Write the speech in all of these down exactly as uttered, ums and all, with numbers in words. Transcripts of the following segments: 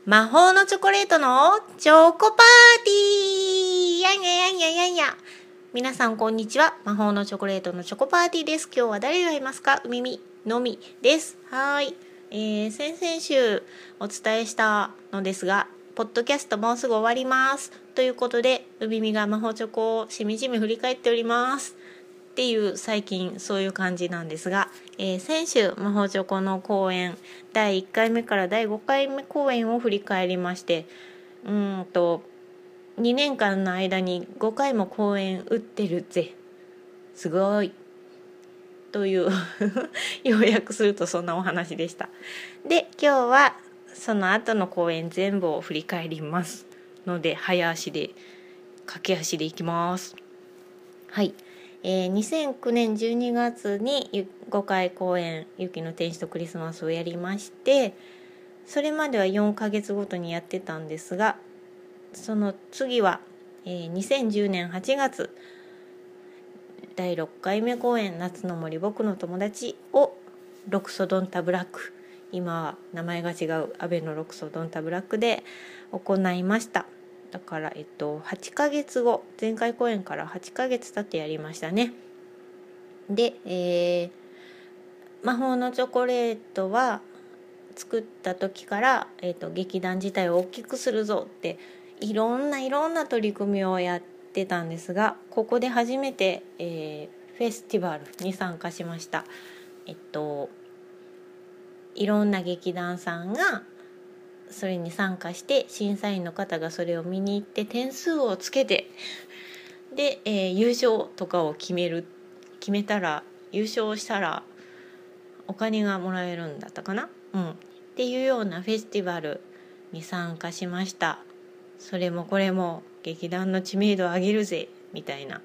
魔法のチョコレートのチョコパーティーやんややんややんや。皆さんこんにちは。魔法のチョコレートのチョコパーティーです。今日は誰がいますか？うみみのみです。はい、えー、先々週お伝えしたのですが、ポッドキャストもうすぐ終わりますということで、うみみが魔法チョコをしみじみ振り返っておりますっていう、最近そういう感じなんですが、えー、先週魔法チョコの公演だいいっかいめからだいごかいめ公演を振り返りまして、うーんとにねんかんの間にごかいも公演打ってるぜ、すごいという要約するとそんなお話でした。で、今日はその後の公演全部を振り返りますので、早足で駆け足でいきます。はい、えー、にせんきゅうねんじゅうにがつにごかい公演雪の天使とクリスマスをやりまして、それまではよんかげつごとにやってたんですが、その次は、えー、にせんじゅうねんはちがつだいろっかいめ公演夏の森僕の友達をロクソドンタブラック、今は名前が違うアベのロクソドンタブラックで行いました。だから、えっと、はちかげつご、前回公演からはちかげつ経ってやりましたね。で、えー、魔法のチョコレートは作った時から、えーと、劇団自体を大きくするぞっていろんないろんな取り組みをやってたんですが、ここで初めて、えー、フェスティバルに参加しました。えっといろんな劇団さんがそれに参加して、審査員の方がそれを見に行って点数をつけて、で、えー、優勝とかを決める決めたら優勝したらお金がもらえるんだったかな、うん、っていうようなフェスティバルに参加しました。それもこれも劇団の知名度を上げるぜみたいな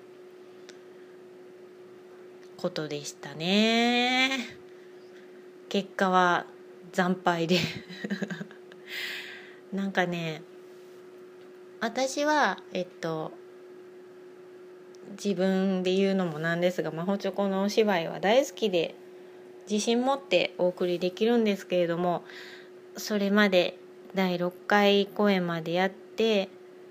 ことでしたね。結果は惨敗でなんかね、私はえっと自分で言うのもなんですが、魔法チョコのお芝居は大好きで自信持ってお送りできるんですけれども、それまでだいろっかい公演までやって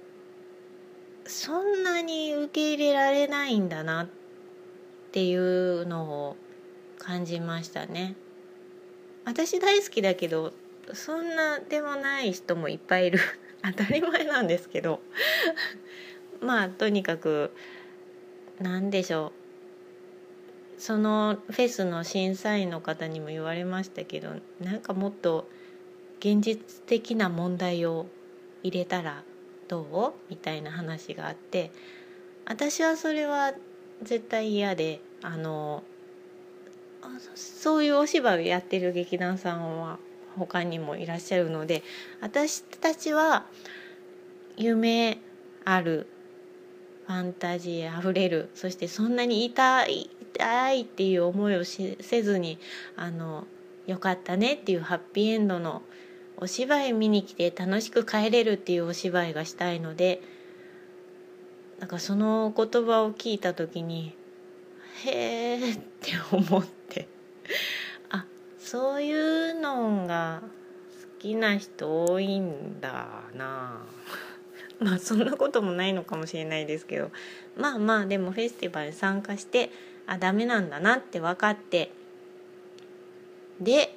そんなに受け入れられないんだなっていうのを感じましたね。私大好きだけどそんなでもない人もいっぱいいる当たり前なんですけどまあとにかくなんでしょう、そのフェスの審査員の方にも言われましたけど、なんかもっと現実的な問題を入れたらどうみたいな話があって、私はそれは絶対嫌で、あのそういうお芝居をやってる劇団さんは他にもいらっしゃるので、私たちは夢あるファンタジーあふれる、そしてそんなに痛い痛いっていう思いをしせずに、あのよかったねっていうハッピーエンドのお芝居見に来て楽しく帰れるっていうお芝居がしたいので、なんかその言葉を聞いた時にへーって思ってあ、そういうのが好きな人多いんだなまあそんなこともないのかもしれないですけど、まあまあでもフェスティバルに参加して、あ、ダメなんだなって分かって、で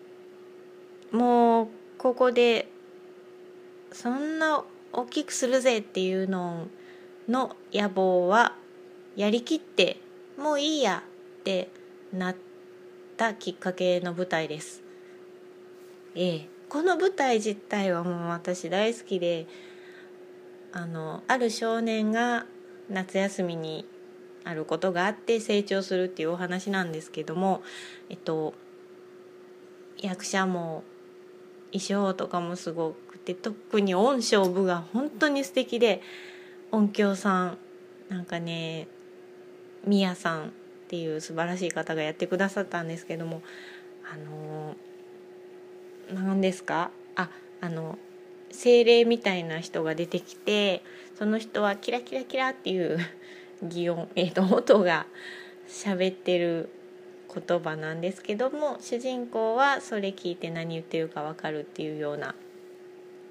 もうここでそんな大きくするぜっていうのの野望はやりきって、もういいやってなったきっかけの舞台です。ええ、この舞台自体はもう私大好きで、あのある少年が夏休みにあることがあって成長するっていうお話なんですけども、えっと役者も衣装とかもすごくて、特に音唱部が本当に素敵で、音響さんなんかね、ミヤさんっていう素晴らしい方がやってくださったんですけども、あの何ですか、ああの精霊みたいな人が出てきて、その人はキラキラキラっていう擬音、えーと、音が喋ってる言葉なんですけども、主人公はそれ聞いて何言ってるか分かるっていうような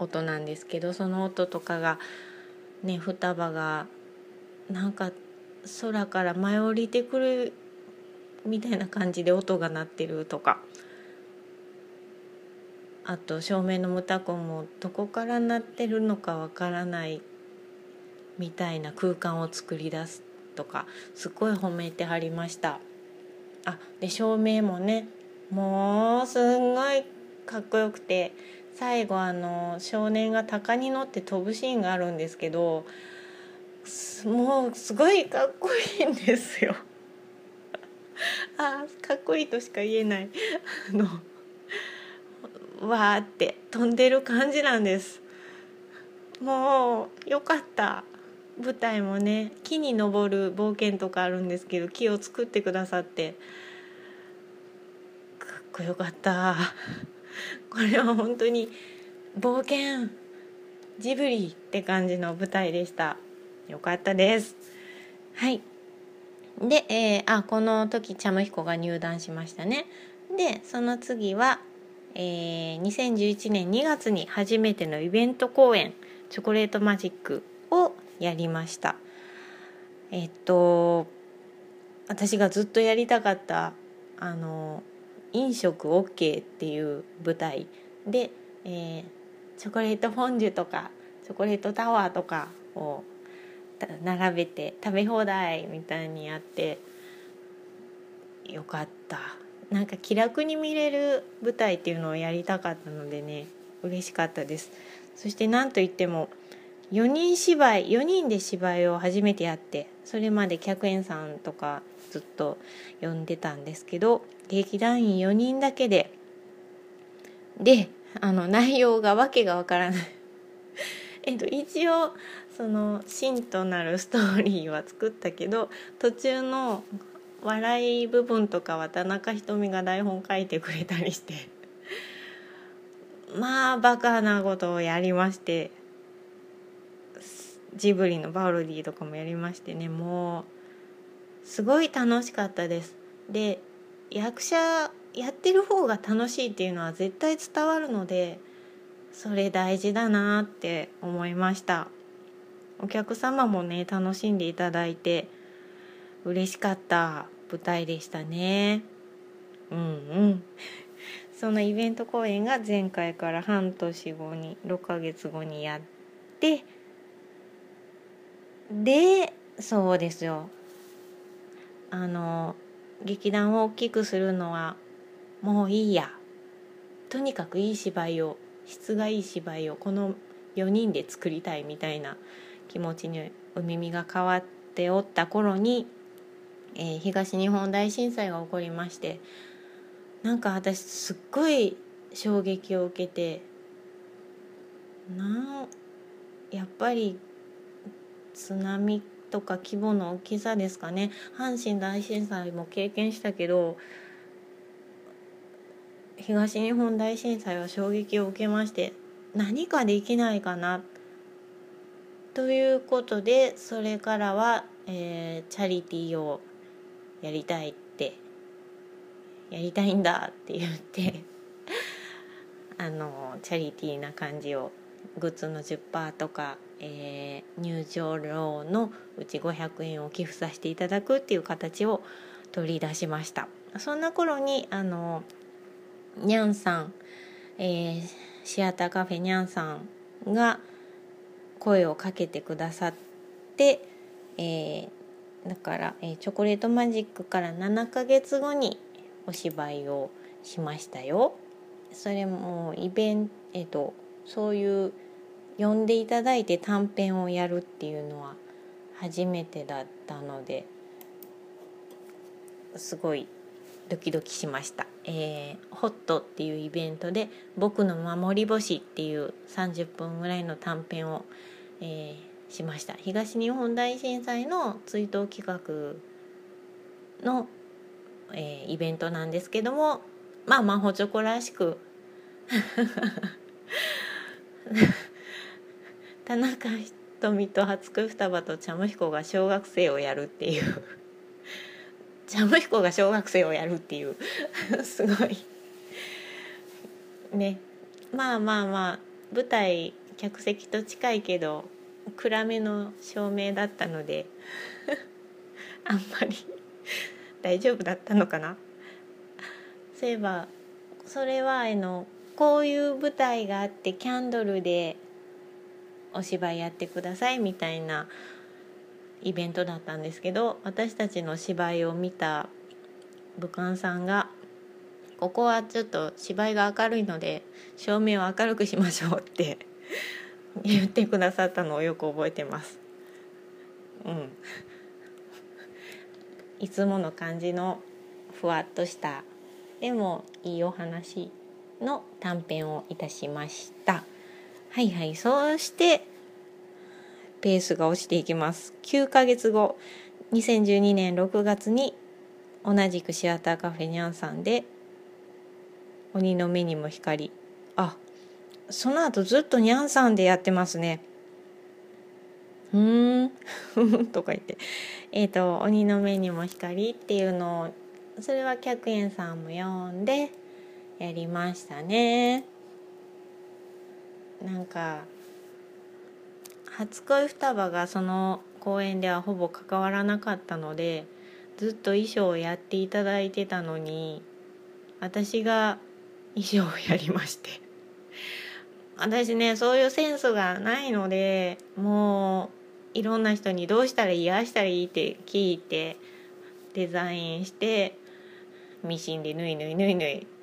音なんですけど、その音とかがね、双葉がなんか空から舞い降りてくるみたいな感じで音が鳴ってるとか、あと照明のムタコもどこから鳴ってるのかわからないみたいな空間を作り出すとか、すごい褒めてはりました。あで照明もね、もうすんごいかっこよくて、最後あの少年が鷹に乗って飛ぶシーンがあるんですけど、もうすごいかっこいいんですよあかっこいいとしか言えないあのわーって飛んでる感じなんです。もうよかった。舞台もね、木に登る冒険とかあるんですけど、木を作ってくださってかっこよかったこれは本当に冒険ジブリって感じの舞台でした。よかったです。はい。で、えー、あこの時チャムヒコが入団しましたね。でその次は、えー、にせんじゅういちねんにがつに初めてのイベント公演チョコレートマジックをやりました。えっと私がずっとやりたかったあの飲食 OK っていう舞台で、えー、チョコレートフォンデュとかチョコレートタワーとかを並べて食べ放題みたいにやってよかった。なんか気楽に見れる舞台っていうのをやりたかったのでね、嬉しかったです。そしてなんといってもよにん芝居よにんで芝居を初めてやって、それまで客演さんとかずっと呼んでたんですけど、劇団員よにんだけでであの内容がわけがわからないえっと一応その芯となるストーリーは作ったけど、途中の笑い部分とかは田中ひとみが台本書いてくれたりしてまあバカなことをやりまして、ジブリのパロディとかもやりましてね、もうすごい楽しかったです。で役者やってる方が楽しいっていうのは絶対伝わるので、それ大事だなって思いました。お客様もね楽しんでいただいて嬉しかった舞台でしたね。うんうんそのイベント公演が前回から半年後にろっかげつごにやって、でそうですよ、あの劇団を大きくするのはもういいや、とにかくいい芝居を質がいい芝居をこのよにんで作りたいみたいな気持ちにお耳が変わっておった頃に、えー、東日本大震災が起こりまして、なんか私すっごい衝撃を受けて、なんやっぱり津波とか規模の大きさですかね。阪神大震災も経験したけど、東日本大震災は衝撃を受けまして、何かできないかなということで、それからは、えー、チャリティーをやりたいってやりたいんだって言ってあのチャリティーな感じをグッズの じゅっパーセント とか、えー、入場料のうちごひゃくえんを寄付させていただくっていう形を取り出しました。そんな頃にあのニャンさん、えー、シアターカフェニャンさんが声をかけてくださって、えー、だから、えー、チョコレートマジックからななかげつごにお芝居をしましたよ。それもイベント、えっと、そういう呼んでいただいて短編をやるっていうのは初めてだったので、すごいドキドキしました。えー、ホットっていうイベントで僕の守り星っていうさんじゅっぷんぐらいの短編を、えー、しました。東日本大震災の追悼企画の、えー、イベントなんですけども、まあ魔法チョコらしく田中ひとみと初恋双葉とチャムヒコが小学生をやるっていうチャムヒコが小学生をやるっていうすごいね、まあまあまあ舞台客席と近いけど暗めの照明だったのであんまり大丈夫だったのかな。そういえばそれはあのこういう舞台があってキャンドルでお芝居やってくださいみたいなイベントだったんですけど、私たちの芝居を見た武官さんがここはちょっと芝居が明るいので照明を明るくしましょうって言ってくださったのをよく覚えてます。うんいつもの感じのふわっとしたでもいいお話の短編をいたしました。はいはい、そしてペースが落ちていきます。きゅうかげつご、にせんじゅうにねんろくがつに同じくシアターカフェニャンさんで鬼の目にも光、あ、その後ずっとニャンさんでやってますね。うーんとか言ってえっ、ー、と鬼の目にも光っていうのを、それは客演さんも読んでやりましたね。なんか初恋双葉がその公演ではほぼ関わらなかったので、ずっと衣装をやっていただいてたのに私が衣装をやりまして私ねそういうセンスがないので、もういろんな人にどうしたらいいああしたらいいって聞いてデザインしてミシンで縫い縫い縫い縫い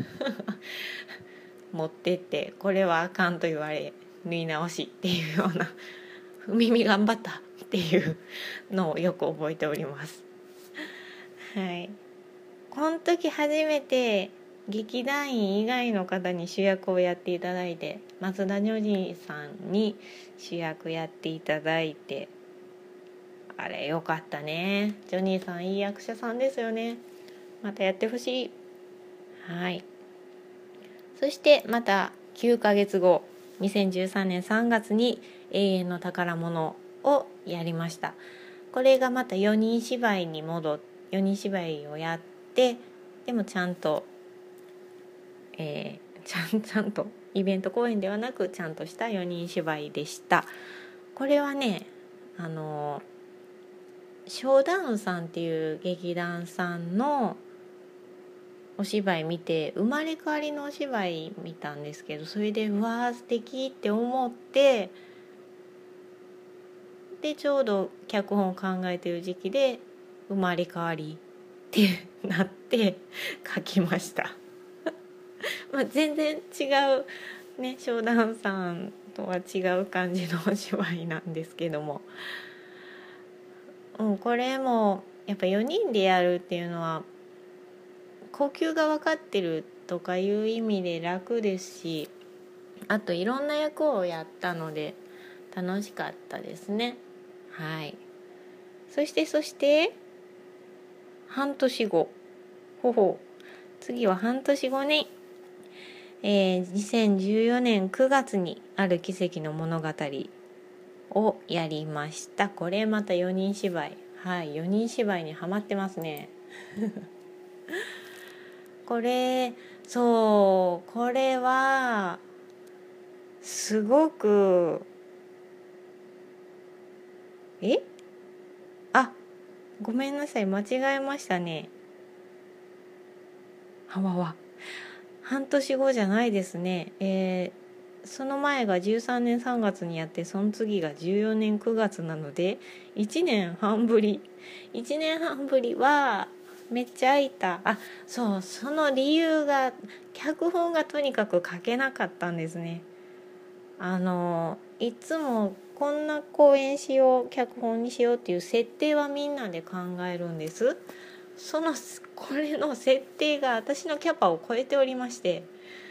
持ってって、これはあかんと言われ縫い直しっていうような耳頑張ったっていうのをよく覚えております。はい、この時初めて劇団員以外の方に主役をやっていただいて、松田女児さんに主役やっていただいて、あれよかったね。ジョニーさんいい役者さんですよね。またやってほしい。はい。そしてまたきゅうかげつご、にせんじゅうさんねんさんがつに永遠の宝物をやりました。これがまたよにん芝居に戻ってよにん芝居をやって、でもちゃんと、えー、ちゃんちゃんとイベント公演ではなくちゃんとしたよにん芝居でした。これはね、あのショーダウンさんっていう劇団さんのお芝居見て、生まれ変わりのお芝居見たんですけど、それでうわー素敵って思って、でちょうど脚本を考えている時期で生まれ変わりってなって書きましたまあ全然違うね、ショーダウンさんとは違う感じのお芝居なんですけども、うん、これもやっぱよにんでやるっていうのは呼吸が分かってるとかいう意味で楽ですし、あといろんな役をやったので楽しかったですね。はい。そしてそして半年後、ほほ次は半年後に、えー、にせんじゅうよねんくがつにある奇跡の物語をやりました。これまたよにん芝居、はい、よにん芝居にハマってますねこれそうこれはすごくえあごめんなさい、間違えましたね。はわわ半年後じゃないですね。えー、その前がじゅうさんねんさんがつにやって、その次がじゅうよねんくがつなのでいちねんはんぶりいちねんはんぶりはめっちゃ空いた。あ、そう、その理由が脚本がとにかく書けなかったんですね。あのいつもこんな公演しよう、脚本にしようっていう設定はみんなで考えるんです。そのこれの設定が私のキャパを超えておりまして、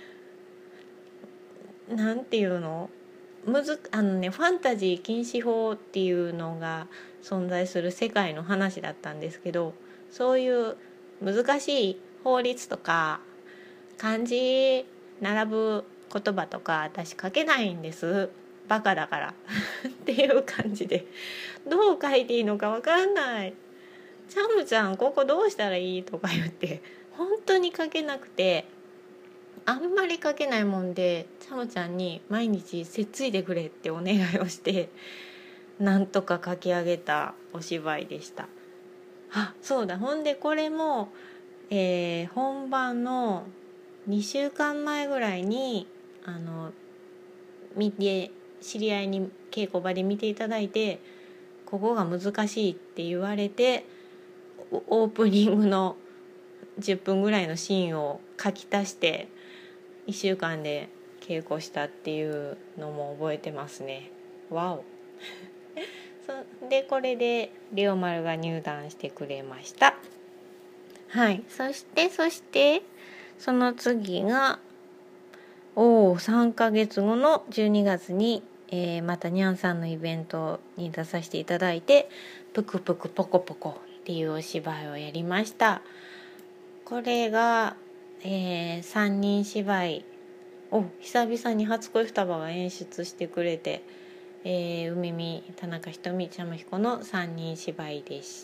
なんていうのむずあのねファンタジー禁止法っていうのが存在する世界の話だったんですけど、そういう難しい法律とか漢字並ぶ言葉とか私書けないんです、バカだからっていう感じで、どう書いていいのか分かんない、チャムちゃんここどうしたらいいとか言って本当に書けなくて、 あんまり書けないもんで、ちゃむちゃんに毎日せっついでくれってお願いをしてなんとか書き上げたお芝居でした。あ、そうだ。ほんでこれも、えー本番のにしゅうかんまえぐらいにあの見て、知り合いに稽古場で見ていただいて、ここが難しいって言われて、オープニングのじゅっぷんぐらいのシーンを書き足していっしゅうかんで稽古したっていうのも覚えてますね。わおそでこれでレオマルが入団してくれました。はい。そしてそしてその次がおおさんかげつごのじゅうにがつに、えーまたにゃんさんのイベントに出させていただいて、ぷくぷくポコポコっていうお芝居をやりました。これが、えー、さんにん芝居を久々に初恋双葉が演出してくれて、えー、海見、田中ひとみ、ちゃむひこのさんにん芝居でした。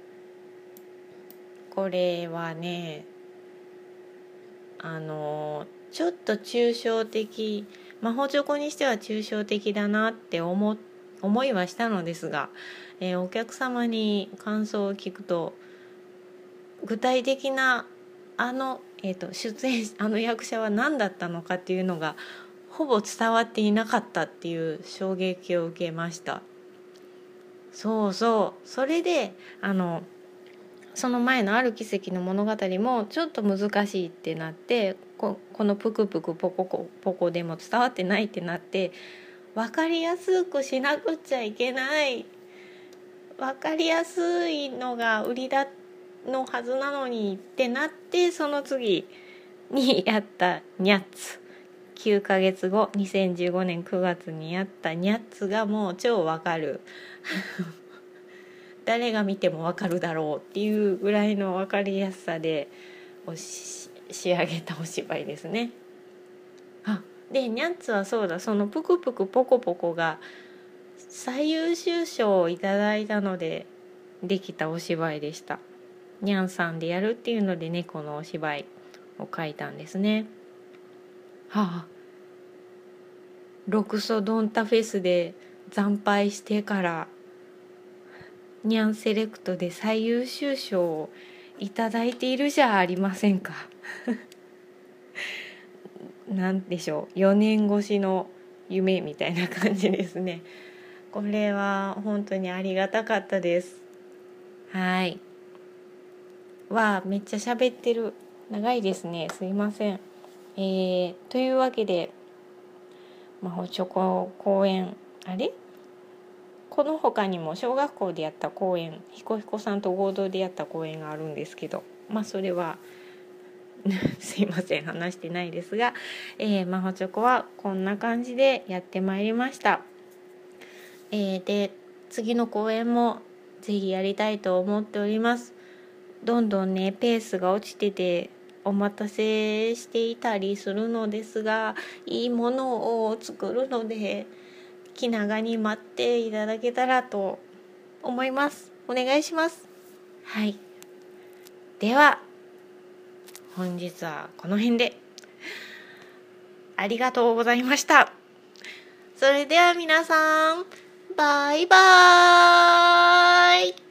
これはね、あのちょっと抽象的、魔法チョコにしては抽象的だなって思思いはしたのですが、えー、お客様に感想を聞くと、具体的なあの、えーと、出演あの役者は何だったのかっていうのがほぼ伝わっていなかったっていう衝撃を受けました。そうそう、それであのその前のある奇跡の物語もちょっと難しいってなって、 こ, このプクプクポコポコでも伝わってないってなって、分かりやすくしなくちゃいけない、分かりやすいのが売りだのはずなのにってなって、その次にやったニャッツ、きゅうかげつごにせんじゅうごねんくがつにやったニャッツがもう超わかる誰が見てもわかるだろうっていうぐらいのわかりやすさでおし仕上げたお芝居ですね。あでニャッツはそうだ、そのぷくぷくポコポコが最優秀賞をいただいたのでできたお芝居でした。ニャンさんでやるっていうので猫のお芝居を書いたんですね。はあ、ロクソドンタフェスで惨敗してからニャンセレクトで最優秀賞をいただいているじゃありませんかなんでしょう、よねんごしの夢みたいな感じですね。これは本当にありがたかったです。はい。わあ、めっちゃ喋ってる。長いですね。すいません。えー、というわけで魔法チョコ公演、あれこの他にも小学校でやった公演、ひこひこさんと合同でやった公演があるんですけど、まあそれはすいません話してないですが、えー、魔法チョコはこんな感じでやってまいりました。えー、で次の公演もぜひやりたいと思っております。どんどんねペースが落ちててお待たせしていたりするのですが、いいものを作るので気長に待っていただけたらと思います。お願いします。はい。では本日はこの辺でありがとうございました。それでは皆さん、バイバーイ。